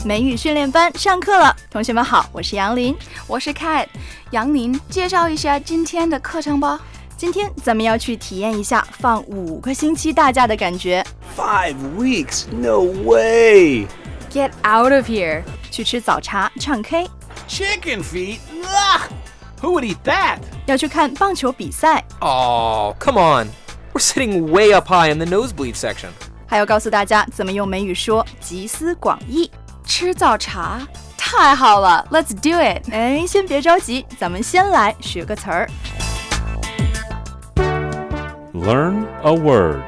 美语训练班上课了，同学们好，我是杨林， 我是 Kat。 杨林，介绍一下今天的课程吧。 今天咱们要去体验一下放5个星期大假的感觉。 5 weeks? No way! Get out of here！ 去吃早茶，唱 K， Chicken feet? Ugh! Who would eat that? 要去看棒球比赛， Oh, come on. We're sitting way up high in the nosebleed section. 还要告诉大家怎么用美语说集思广益。 吃早茶，太好了 ，Let's do it！ 先别着急，咱们先来学个词儿。 Learn a word.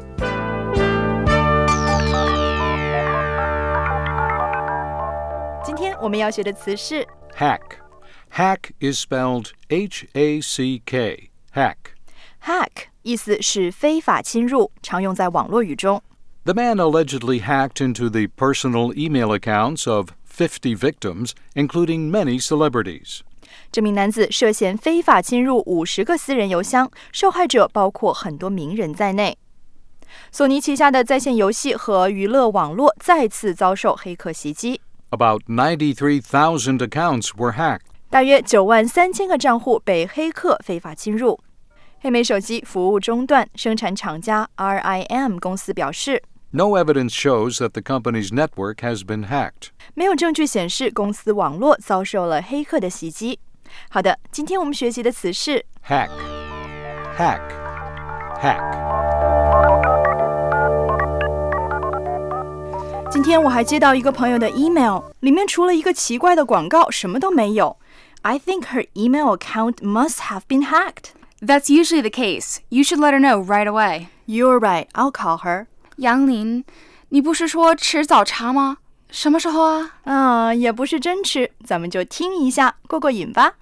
今天我们要学的词是 Hack. Hack is spelled H-A-C-K. Hack. hack， 意思是非法侵入，常用在网络语中。 The man allegedly hacked into the personal email accounts of 50 victims, including many celebrities. 这名男子涉嫌非法侵入50个私人邮箱，受害者包括很多名人在内。索尼旗下的在线游戏和娱乐网络再次遭受黑客袭击。 About 93,000 accounts were hacked. 大约93000个账户被黑客非法侵入。黑莓手机服务中断，生产厂家 RIM 公司表示 No evidence shows that the company's network has been hacked. 没有证据显示公司网络遭受了黑客的袭击。好的，今天我们学习的词是 Hack. Hack. Hack. 今天我还接到一个朋友的 email， 里面除了一个奇怪的广告，什么都没有。I think her email account must have been hacked. That's usually the case. You should let her know right away. You're right, I'll call her. 杨林，你不是说吃早茶吗？什么时候啊？ 也不是真吃，咱们就听一下，过过瘾吧。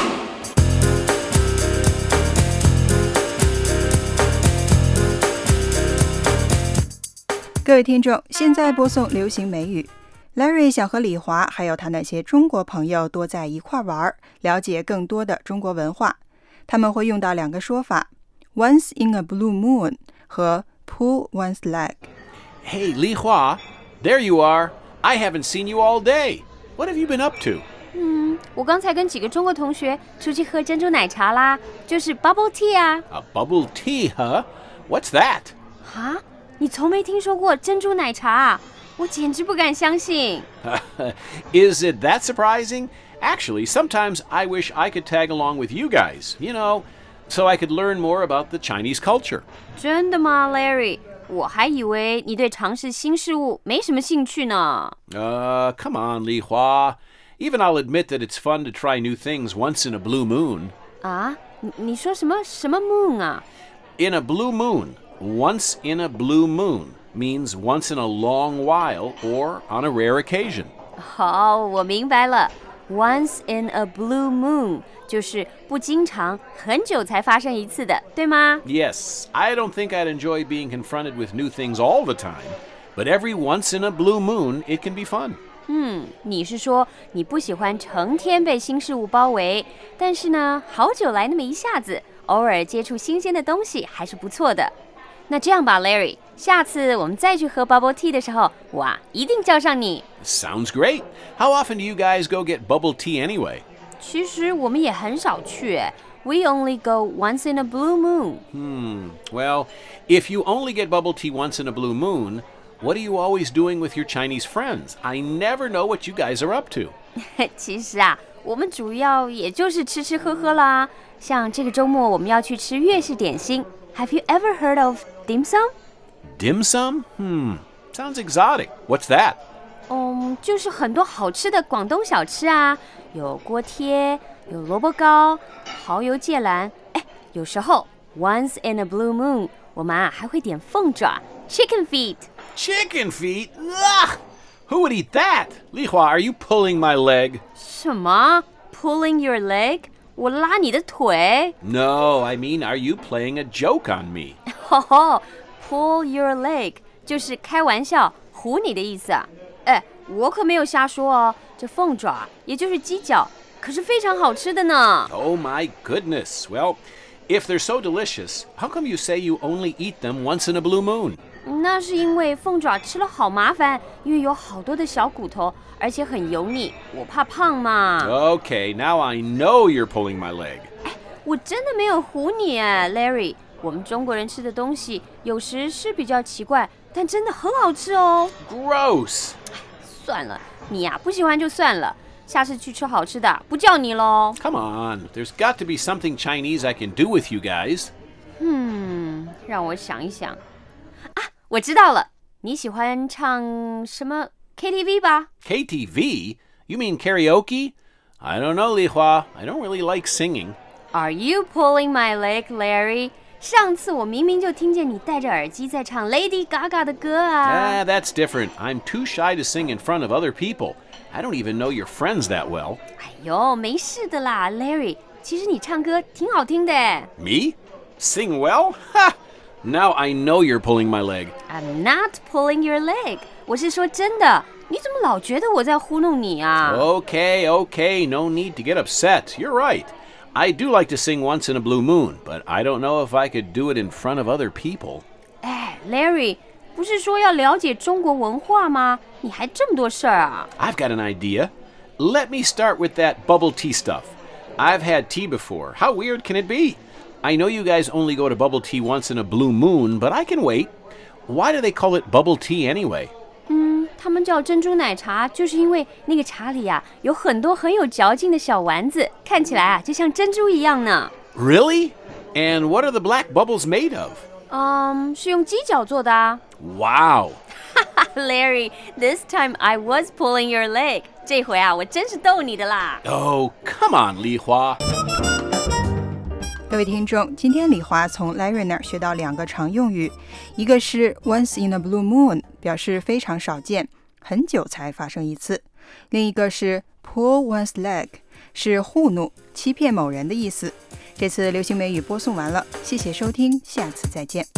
各位听众，现在播送流行美语。Larry 想和李华还有他那些中国朋友多在一块玩，了解更多的中国文化。他们会用到2个说法 Once in a blue moon 和 pull one's leg。 Hey, Li Hua, there you are. I haven't seen you all day. What have you been up to? 我刚才跟几个中国同学出去喝珍珠奶茶啦，就是 bubble tea 啊。 A bubble tea, huh? What's that? 哈？你从没听说过珍珠奶茶啊？我简直不敢相信。 Is it that surprising? Actually, sometimes I wish I could tag along with you guys, so I could learn more about the Chinese culture. 真的吗 ，Larry？ 我还以为你对尝试新事物没什么兴趣呢。 Come on, Li Hua. Even I'll admit that it's fun to try new things once in a blue moon. 啊？你说什么 moon 啊？ In a blue moon, once in a blue moon means once in a long while or on a rare occasion. 好，我明白了。Once in a blue moon 就是不经常，很久才发生一次的，对吗？ Yes, I don't think I'd enjoy being confronted with new things all the time, but every once in a blue moon, it can be fun. 你是说你不喜欢成天被新事物包围，但是呢，好久来那么一下子，偶尔接触新鲜的东西还是不错的。那这样吧 ，Larry， 下次我们再去喝 bubble tea 的时候，我一定叫上你。 Sounds great. How often do you guys go get bubble tea anyway? 其实我们也很少去，We only go once in a blue moon. Well, if you only get bubble tea once in a blue moon, what are you always doing with your Chinese friends? I never know what you guys are up to. 其实啊，我们主要也就是吃吃喝喝啦。像这个周末我们要去吃粤式点心。Have you ever heard of dim sum? Dim sum? Sounds exotic. What's that? 就是很多好吃的广东小吃啊，有锅贴，有萝卜糕，蚝油芥兰。有时候 once in a blue moon， 我们还会点凤爪 chicken feet。 Chicken feet? Ugh! Who would eat that? Li Hua, are you pulling my leg? 什么 pulling your leg？ 我拉你的腿？ No, I mean, are you playing a joke on me? Pull your leg 就是开玩笑唬你的意思啊。我可没有瞎说哦，这凤爪也就是鸡脚，可是非常好吃的呢。 Oh my goodness. Well, if they're so delicious, how come you say you only eat them once in a blue moon? 那是因为凤爪吃了好麻烦，因为有好多的小骨头，而且很油腻，我怕胖嘛。 Okay, now I know you're pulling my leg. 我真的没有唬你Larry。我们中国人吃的东西有时是比较奇怪，但真的很好吃哦。 Gross. 算了，你呀不喜欢就算了，下次去吃好吃的，不叫你咯。 Come on, there's got to be something Chinese I can do with you guys. 让我想一想。啊，我知道了，你喜欢唱什么 KTV 吧？ KTV? You mean karaoke? I don't know, Li Hua. I don't really like singing. Are you pulling my leg, Larry? 上次我明明就听见你戴着耳机在唱 Lady Gaga 的歌啊。 That's different. I'm too shy to sing in front of other people. I don't even know your friends that well. 哎呦，没事的啦 ，Larry。其实你唱歌挺好听的。 Me? Sing well? Ha! Now I know you're pulling my leg. I'm not pulling your leg. 我是说真的，你怎么老觉得我在糊弄你啊？ Okay, no need to get upset. You're right. I do like to sing once in a blue moon, but I don't know if I could do it in front of other people. 哎 ，Larry， 不是说要了解中国文化吗？你还这么多事儿啊 I've got an idea. Let me start with that bubble tea stuff. I've had tea before. How weird can it be? I know you guys only go to bubble tea once in a blue moon, but I can wait. Why do they call it bubble tea anyway? 他们叫珍珠奶茶，就是因为那个茶里啊有很多很有嚼劲的小丸子，看起来啊就像珍珠一样呢。 Really? And what are the black bubbles made of? 是用鸡脚做的啊。 Wow. Larry, this time I was pulling your leg. 这回啊，我真是逗你的啦。 Oh, come on, Li Hua. 各位听众，今天李华从 Larry 那儿学到2个常用语，一个是 once in a blue moon， 表示非常少见，很久才发生一次；另一个是 pull one's leg， 是糊弄、欺骗某人的意思。这次流行美语播送完了，谢谢收听，下次再见。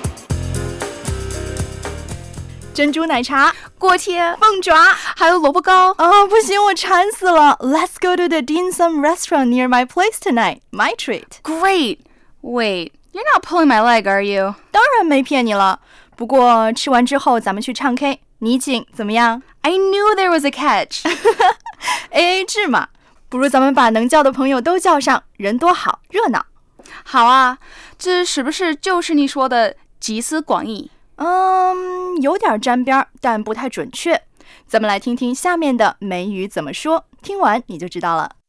珍珠奶茶、 锅贴、 凤爪， 还有萝卜糕。 不行，我馋死了。Let's go to the dim sum restaurant near my place tonight. My treat. Great. Wait, you're not pulling my leg, are you? 当然没骗你了。不过吃完之后咱们去唱 K， 你请怎么样？ I knew there was a catch. AA 制嘛，不如咱们把能叫的朋友都叫上，人多好，热闹。 好啊，这是不是就是你说的集思广益？ 有点沾边，但不太准确。咱们来听听下面的美语怎么说，听完你就知道了。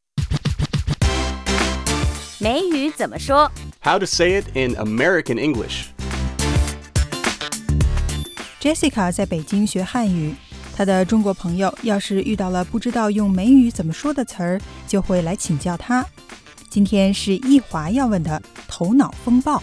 美语怎么说 How to say it in American English. Jessica 在北京学汉语，她的中国朋友要是遇到了不知道用美语怎么说的词儿，就会来请教她。今天是易华要问的头脑风暴。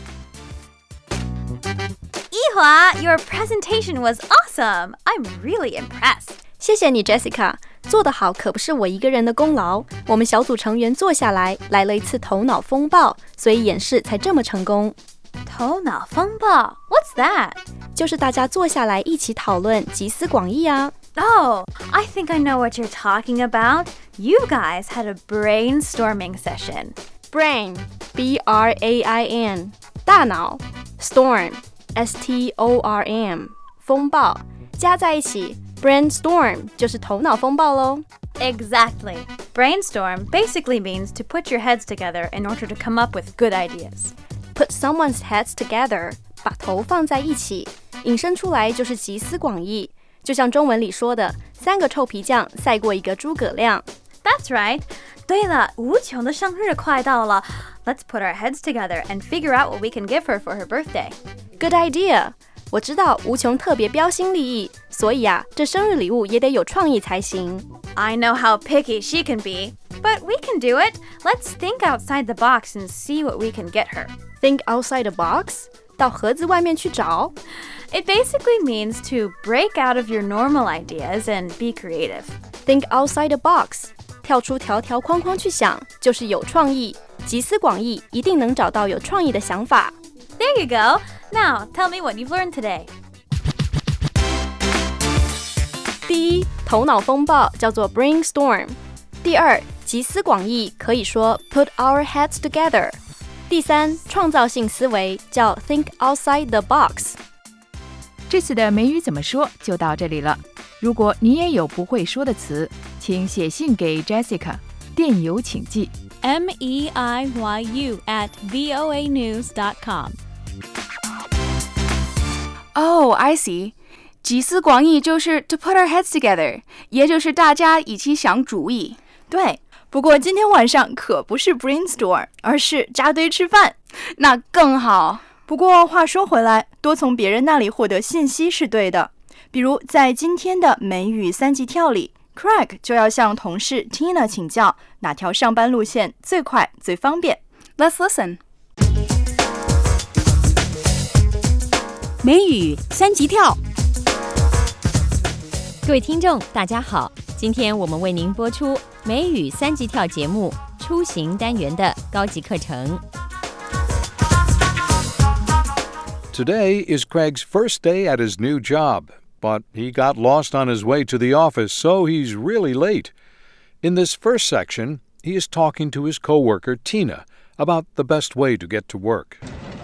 Yihua, your presentation was awesome. I'm really impressed. 谢谢你 Jessica， 做得好可不是我一个人的功劳，我们小组成员坐下来来了一次头脑风暴，所以演示才这么成功。 头脑风暴 What's that? 就是大家坐下来一起讨论，集思广益啊。 Oh, I think I know what you're talking about. You guys had a brainstorming session. Brain, B-R-A-I-N, 大脑 Storm, S-T-O-R-M, 风暴加在一起 Brainstorm 就是头脑风暴咯。 Exactly. Brainstorm basically means to put your heads together in order to come up with good ideas. Put someone's heads together, 把头放在一起，引申出来就是集思广益，就像中文里说的3个臭皮匠赛过一个诸葛亮。 That's right. 对了，吴琼的生日快到了。Let's put our heads together and figure out what we can give her for her birthday. Good idea. 我知道吴琼特别标新立异，所以啊，这生日礼物也得有创意才行。 I know how picky she can be, but we can do it. Let's think outside the box and see what we can get her. Think outside the box? 到盒子外面去找？ It basically means to break out of your normal ideas and be creative. Think outside the box. 跳出条条框框去想，就是有创意，集思广益，一定能找到有创意的想法。 There you go. Now, tell me what you've learned today. 第一，头脑风暴叫做 brainstorm。第二，集思广益可以说 put our heads together。第三，创造性思维叫 think outside the box。 这次的美语怎么说就到这里了。如果你也有不会说的词，请写信给 Jessica， 电邮请寄 meiyu@voanews.com。 Oh, I see. 集思广益就是 to put our heads together， 也就是大家一起想主意。 对，不过今天晚上可不是 brainstorm， 而是扎堆吃饭， 那更好。 不过话说回来，多从别人那里获得信息是对的。比如在今天的美语3级跳里， Craig 就要向同事 Tina 请教哪条上班路线最快最方便。 Let's listen。 美语3级跳。各位听众大家好，今天我们为您播出美语3级跳节目出行单元的高级课程。 Today is Craig's first day at his new job, but he got lost on his way to the office, so he's really late. In this first section, he is talking to his coworker Tina about the best way to get to work.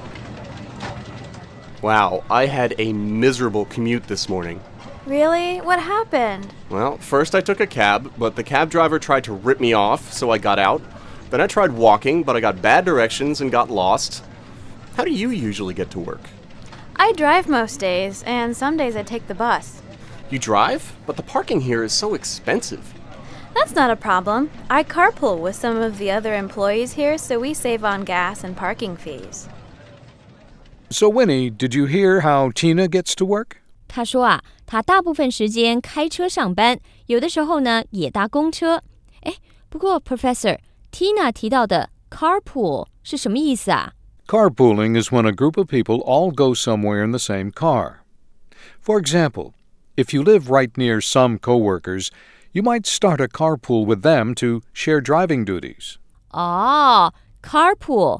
Wow, I had a miserable commute this morning. Really? What happened? Well, first I took a cab, but the cab driver tried to rip me off, so I got out. Then I tried walking, but I got bad directions and got lost. How do you usually get to work? I drive most days, and some days I take the bus. You drive? But the parking here is so expensive. That's not a problem. I carpool with some of the other employees here, so we save on gas and parking fees. So, Winnie, did you hear how Tina gets to work? 他说啊，他大部分时间开车上班，有的时候呢也搭公车。不过 Professor Tina 提到的 carpool 是什么意思啊？ Carpooling is when a group of people all go somewhere in the same car. For example, if you live right near some coworkers, you might start a carpool with them to share driving duties. 哦， carpool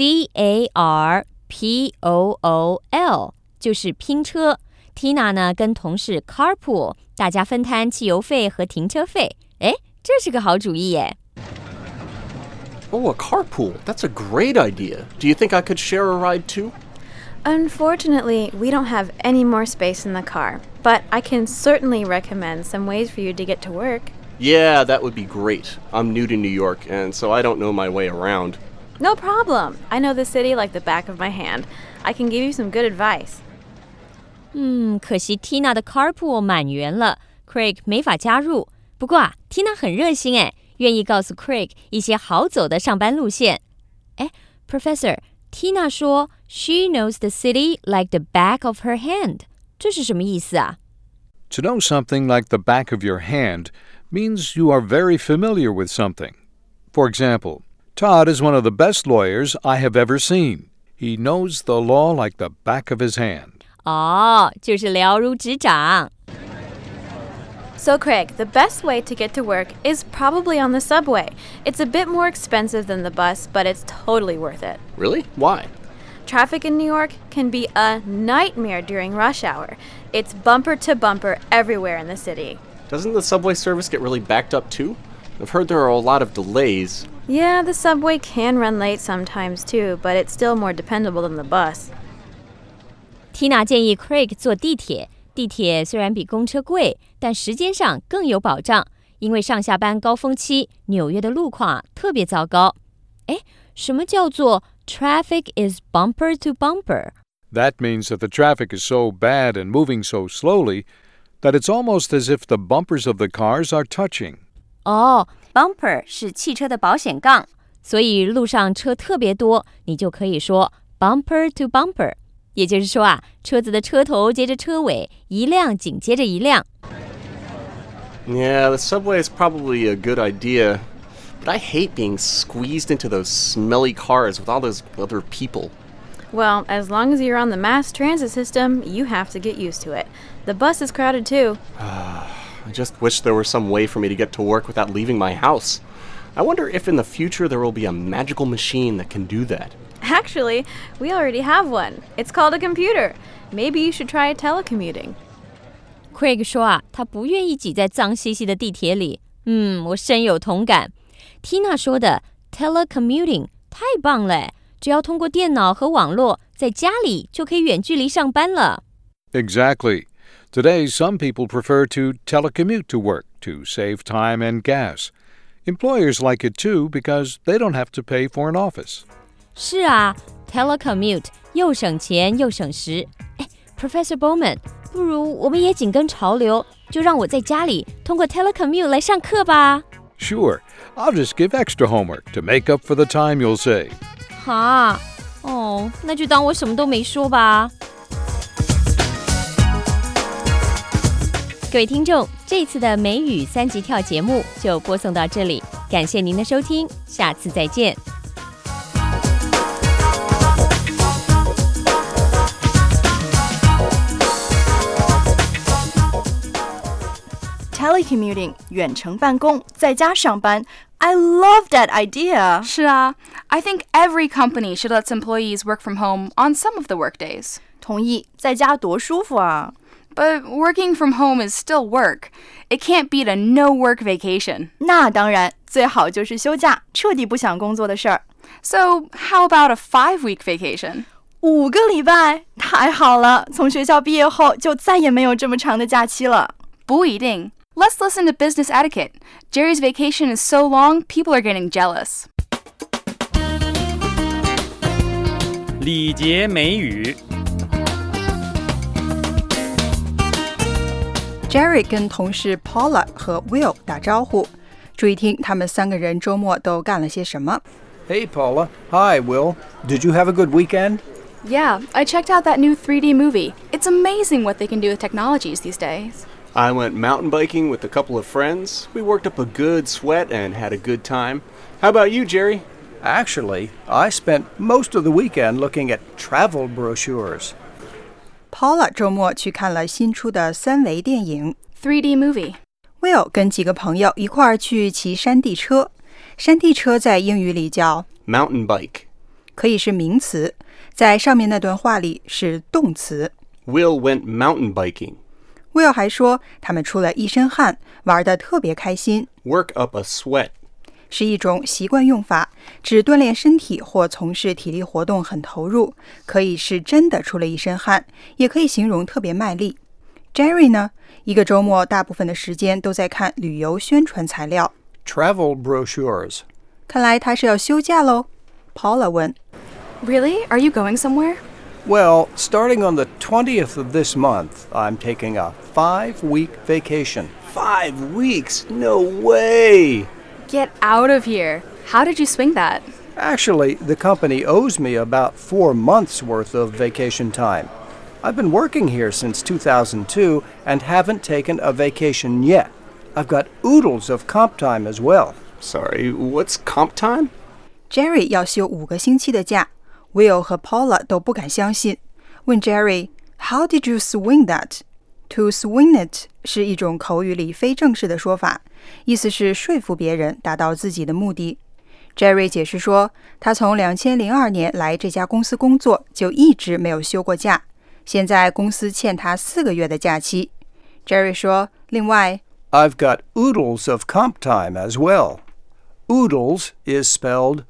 C-A-R-P-O-O-L 就是拼車。Tina 呢跟同事 carpool， 大家分摊汽油费和停车费。这是个好主意耶。 Oh, a carpool. That's a great idea. Do you think I could share a ride too? Unfortunately, we don't have any more space in the car, but I can certainly recommend some ways for you to get to work. Yeah, that would be great. I'm new to New York, and so I don't know my way around. No problem. I know the city like the back of my hand. I can give you some good advice. 可惜 Tina 的 carpool 满员了 ，Craig 没法加入。不过啊 ，Tina 很热心愿意告诉 Craig 一些好走的上班路线。Professor Tina 说 She knows the city like the back of her hand， 这是什么意思啊？ To know something like the back of your hand means you are very familiar with something. For example, Todd is one of the best lawyers I have ever seen. He knows the law like the back of his hand. 就是了如指掌。 So, Craig, the best way to get to work is probably on the subway. It's a bit more expensive than the bus, but it's totally worth it. Really? Why? Traffic in New York can be a nightmare during rush hour. It's bumper to bumper everywhere in the city. Doesn't the subway service get really backed up too? I've heard there are a lot of delays. Yeah, the subway can run late sometimes too, but it's still more dependable than the bus. Tina 建议 Craig 坐地铁。地铁虽然比公车贵，但时间上更有保障，因为上下班高峰期，纽约的路况特别糟糕。什么叫做 traffic is bumper to bumper? That means that the traffic is so bad and moving so slowly that it's almost as if the bumpers of the cars are touching. Bumper 是汽车的保险杠，所以路上车特别多，你就可以说 bumper to bumper。也就是说啊，车子的车头接着车尾，一辆紧接着一辆。 Yeah, the subway is probably a good idea, but I hate being squeezed into those smelly cars with all those other people. Well, as long as you're on the mass transit system, you have to get used to it. The bus is crowded too. I just wish there were some way for me to get to work without leaving my house. I wonder if in the future there will be a magical machine that can do that. Actually, we already have one. It's called a computer. Maybe you should try telecommuting. Craig 说啊，他不愿意挤在脏兮兮的地铁里。我深有同感。Tina 说的 telecommuting 太棒了，只要通过电脑和网络，在家里就可以远距离上班了。 Exactly. Today, some people prefer to telecommute to work to save time and gas. Employers like it too because they don't have to pay for an office. 是啊 ，telecommute 又省钱又省时。Professor Bowman， 不如我们也紧跟潮流，就让我在家里通过 telecommute 来上课吧。 Sure, I'll just give extra homework to make up for the time you'll save. 哈，那就当我什么都没说吧。各位听众，这次的美语3级跳节目就播送到这里，感谢您的收听，下次再见。 Telecommuting 远程办公，在家上班。I love that idea. 是啊 I think every company should let employees work from home on some of the workdays. 同意，在家多舒服啊。 But working from home is still work. It can't beat a no-work vacation. 那当然，最好就是休假，彻底不想工作的事儿。 So, how about a 5-week vacation? 5个礼拜，太好了！从学校毕业后，就再也没有这么长的假期了。 不一定。Let's listen to business etiquette. Jerry's vacation is so long, people are getting jealous. 礼节美语。 Jerry 跟同事 Paula 和 Will 打招呼，注意听他们3个人周末都干了些什么。 Hey, Paula. Hi, Will. Did you have a good weekend? Yeah, I checked out that new 3D movie. It's amazing what they can do with technologies these days. I went mountain biking with a couple of friends. We worked up a good sweat and had a good time. How about you, Jerry? Actually, I spent most of the weekend looking at travel brochures. Paula 周末去看了新出的3维电影 3D movie. Will 跟几个朋友一块儿去骑山地车。山地车在英语里叫 mountain bike. 可以是名词，在上面那段话里是动词。 Will went mountain biking. Will 还说他们出了一身汗，玩得特别开心。 Work up a sweat. 是一种习惯用法，指锻炼身体或从事体力活动很投入，可以是真的出了一身汗，也可以形容特别卖力。Jerry 呢，一个周末大部分的时间都在看旅游宣传材料 Travel brochures. 看来他是要休假咯 Paula 问 Really? Are you going somewhere? Well, starting on the 20th of this month, I'm taking a 5-week vacation. 5 weeks? No way! Get out of here. How did you swing that? Actually, the company owes me about 4 months' worth of vacation time. I've been working here since 2002 and haven't taken a vacation yet. I've got oodles of comp time as well. Sorry, what's comp time? Jerry 要休5个星期的假 Will 和 Paula 都不敢相信，问 Jerry How did you swing that? To swing it 是一种口语里非正式的说法，意思是说服别人达到自己的目的。Jerry 解释说，他从2002年来这家公司工作，就一直没有休过假，现在公司欠他4个月的假期。Jerry 说，另外 I've got oodles of comp time as well. Oodles is spelled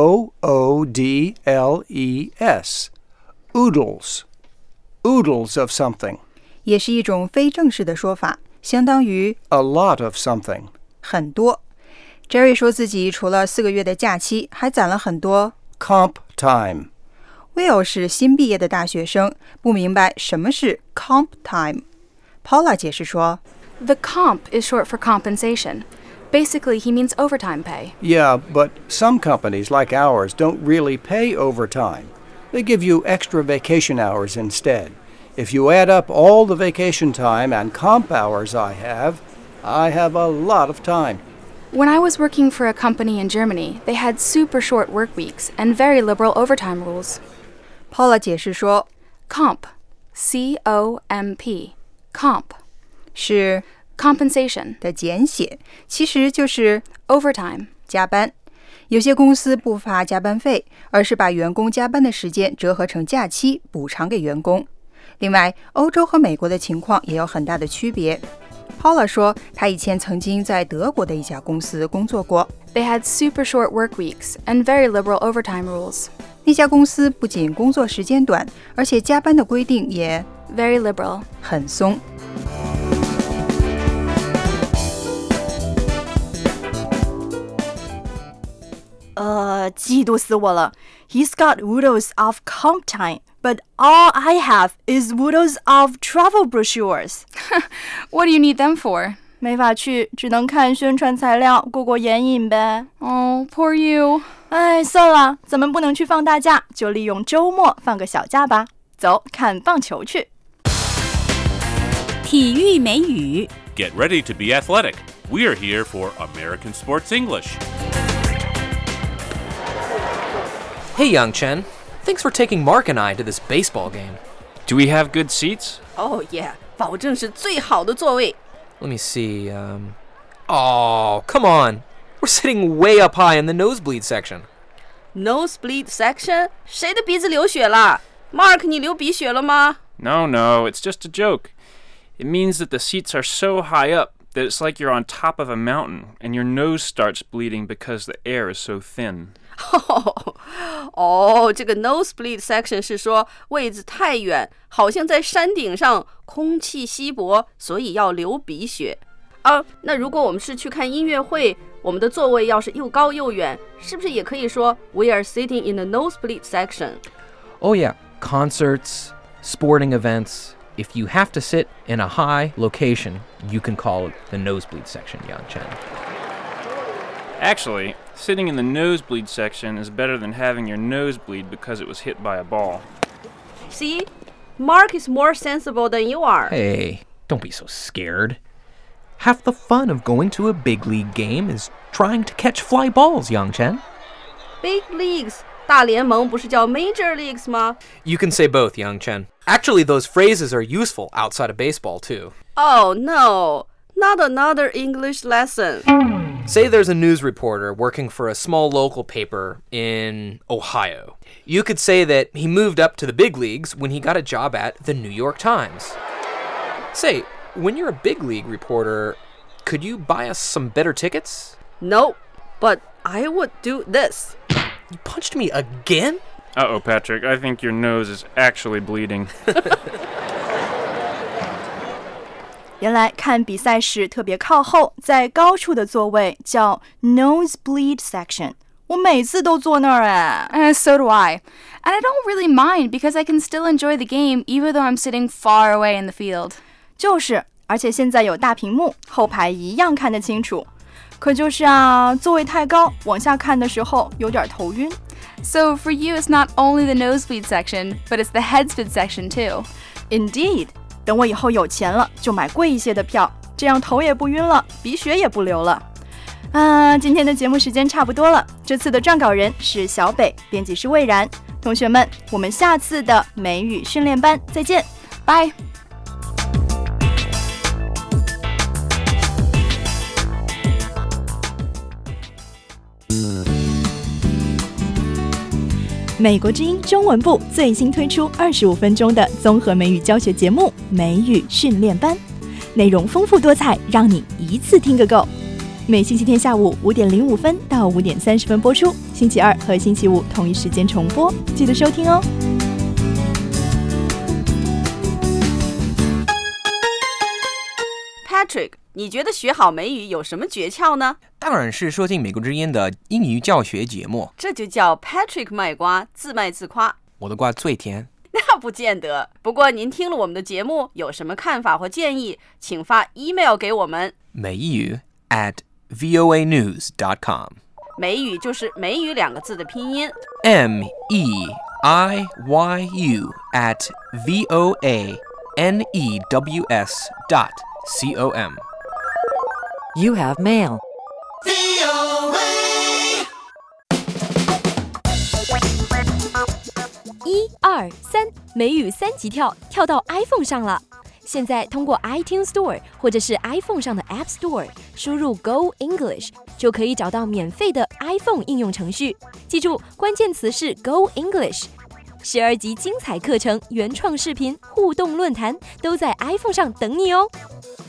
O-O-D-L-E-S. Oodles. Oodles of something. 也是一种非正式的说法，相当于 A lot of something. 很多。Jerry 说自己除了4个月的假期，还攒了很多 comp time. Will 是新毕业的大学生，不明白什么是 comp time。Paula 解释说 The comp is short for compensation. Basically, he means overtime pay. Yeah, but some companies like ours don't really pay overtime. They give you extra vacation hours instead. If you add up all the vacation time and comp hours I have a lot of time. When I was working for a company in Germany, they had super short work weeks and very liberal overtime rules. Paula 解释说 Comp, C-O-M-P, comp 是 compensation 的简写，其实就是 overtime 加班。有些公司不发加班费，而是把员工加班的时间折合成假期补偿给员工。另外，欧洲和美国的情况也有很大的区别。Paula 说，她以前曾经在德国的一家公司工作过。 They had super short work weeks and very liberal overtime rules. 那家公司不仅工作时间短，而且加班的规定也 Very liberal. 很松。 嫉妒死我了。He's got oodles of comp time, but all I have is oodles of travel brochures. What do you need them for? 没法去，只能看宣传材料，过过眼瘾呗。 Oh, poor you. 哎，算了，咱们不能去放大假，就利用周末放个小假吧。走，看棒球去。 体育美语 Get ready to be athletic. We're here for American Sports English. Hey, Young Chen. Thanks for taking Mark and I to this baseball game. Do we have good seats? Oh, yeah. 保证是最好的座位。 Let me see. Oh, come on. We're sitting way up high in the nosebleed section. Nosebleed section? 谁的鼻子流血了？ Mark, 你流鼻血了吗？ No, it's just a joke. It means that the seats are so high up that it's like you're on top of a mountain and your nose starts bleeding because the air is so thin. 这个 nosebleed section 是说位置太远，好像在山顶上，空气稀薄，所以要流鼻血。那如果我们是去看音乐会，我们的座位要是又高又远，是不是也可以说 We are sitting in the nosebleed section? Oh yeah, concerts, sporting events.If you have to sit in a high location, you can call it the nosebleed section, Yang Chen. Actually, sitting in the nosebleed section is better than having your nose bleed because it was hit by a ball. See? Mark is more sensible than you are. Hey, don't be so scared. Half the fun of going to a big league game is trying to catch fly balls, Yang Chen. Big leagues.大联盟不是叫 Major Leagues 吗？ You can say both, Young Chen. Actually, those phrases are useful outside of baseball, too. Oh, no. Not another English lesson. Say there's a news reporter working for a small local paper in Ohio. You could say that he moved up to the big leagues when he got a job at the New York Times. Say, when you're a big league reporter, could you buy us some better tickets? No, but I would do this.You punched me again? Uh-oh, Patrick. I think your nose is actually bleeding. 原来看比赛时特别靠后，在高处的座位叫 nosebleed section。我每次都坐那儿哎。 So do I. And I don't really mind because I can still enjoy the game even though I'm sitting far away in the field. 就是，而且现在有大屏幕，后排一样看得清楚。可就是啊，座位太高，往下看的时候有点头晕。 So for you, it's not only the nosebleed section, but it's the headspin section too. Indeed. 等我以后有钱了，就买贵一些的票，这样头也不晕了，鼻血也不流了。今天的节目时间差不多了。这次的撰稿人是小北，编辑是魏然。同学们，我们下次的美语训练班再见， 拜。 美国之音中文部最新推出25分钟的综合美语教学节目《美语训练班》，内容丰富多彩，让你一次听个够。每星期天下午5点05分到5点30分播出，星期二和星期五同一时间重播，记得收听哦。 Patrick， 你觉得学好美语有什么诀窍呢？ 当然是收听美国之音的英语教学节目。 这就叫 Patrick 卖瓜，自卖自夸。 我的瓜最甜。 那不见得。不过您听了我们的节目，有什么看法或建议，请发 email 给我们。 美语 @voanews.com。 美语就是美语2个字的拼音。 MEIYU @VOANEWS.com。 You have mail. VOA 1、2、3，美语3级跳到 iPhone 上了。现在通过 iTunes Store 或者是 iPhone 上的 App Store 输入 Go English 就可以找到免费的 iPhone 应用程序。记住，关键词是 Go English。12集精彩课程、原创视频、互动论坛都在 iPhone 上等你哦。